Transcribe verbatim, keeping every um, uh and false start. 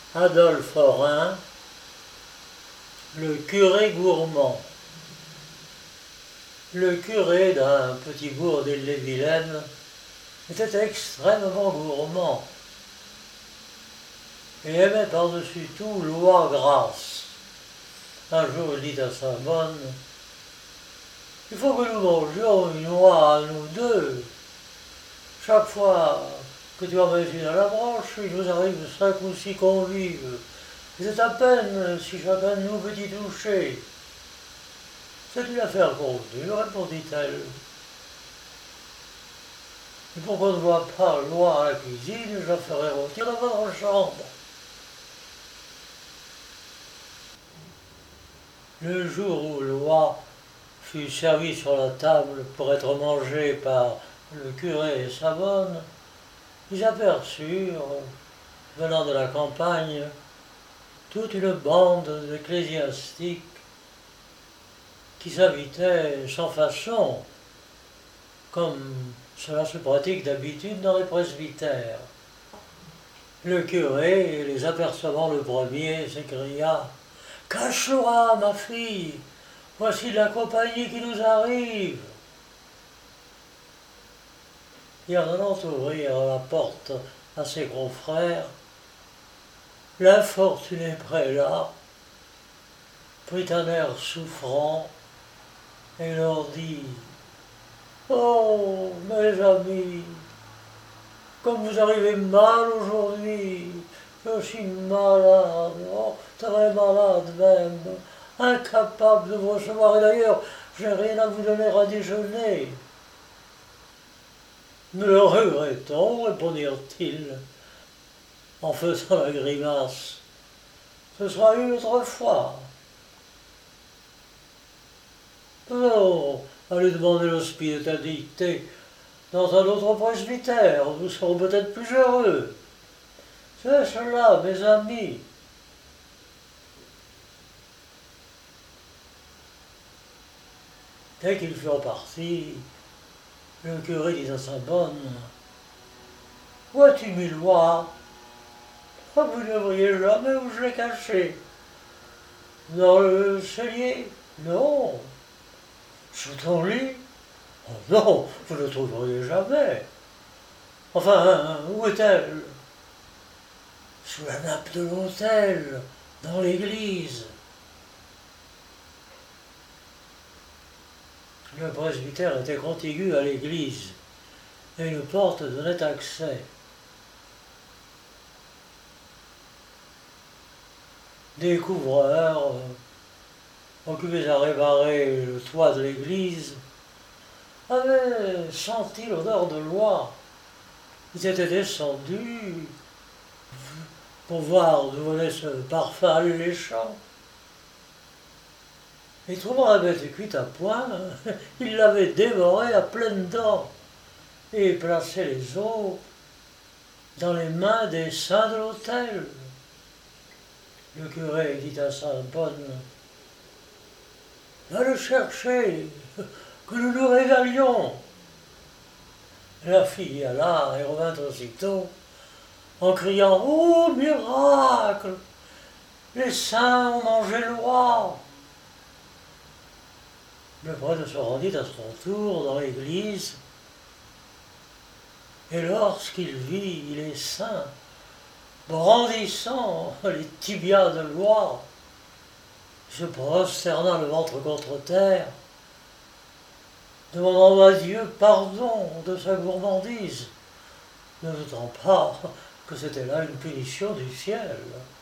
Adolphe Aurin, le curé gourmand. Le curé d'un petit bourg d'Ille-et-Vilaine était extrêmement gourmand et aimait par-dessus tout l'oie grasse. Un jour, il dit à sa bonne: « Il faut que nous mangions une oie à nous deux. Chaque fois que tu en mets une à la branche, il nous arrive cinq ou six convives. C'est à peine si chacun de nous peut y toucher. » « C'est une affaire convenue, répondit-elle. Et pour qu'on ne voit pas l'oie à la cuisine, je la ferai rôtir dans votre chambre. Le jour où l'oie fut servie sur la table pour être mangée par le curé et sa bonne, ils aperçurent, venant de la campagne, toute une bande d'ecclésiastiques qui s'invitaient sans façon, comme cela se pratique d'habitude dans les presbytères. Le curé, les apercevant le premier, s'écria: « Cache-toi, ma fille, voici la compagnie qui nous arrive. » Et en allant ouvrir la porte à ses confrères, l'infortuné prélat prit un air souffrant et leur dit: « Oh, mes amis, comme vous arrivez mal aujourd'hui, je suis malade, oh, très malade même, incapable de vous recevoir, et d'ailleurs, j'ai rien à vous donner à déjeuner. » « Nous le regrettons, répondirent-ils, en faisant la grimace. Ce sera une autre fois. Nous allons aller demander l'hospitalité dans un autre presbytère, nous serons peut-être plus heureux. C'est cela, mes amis. Dès qu'ils furent partis, le curé dit à sa bonne: « Où as-tu mis l'oie ? Vous ne voyez jamais où je l'ai caché. Dans le cellier? Non. Sous ton lit? Oh non, vous ne le trouveriez jamais. Enfin, où est-elle? Sous la nappe de l'autel, dans l'église. » Le presbytère était contigu à l'église et une porte donnait accès. Des couvreurs, occupés à réparer le toit de l'église, avaient senti l'odeur de l'oie. Ils étaient descendus pour voir d'où venait ce parfum alléchant. Et trouvant la bête cuite à point, ils l'avaient dévorée à pleines dents et placé les os dans les mains des saints de l'autel. Le curé dit à sa bonne: « Va le chercher, que nous nous régalions. » La fille alla et revint aussitôt en criant: « Oh, miracle! Les saints ont mangé l'oie !» Le prêtre se rendit à son tour dans l'église, et lorsqu'il vit les saints brandissant les tibias de l'oie, se prosterna le ventre contre terre, demandant à Dieu pardon de sa gourmandise, ne doutant pas que c'était là une punition du ciel.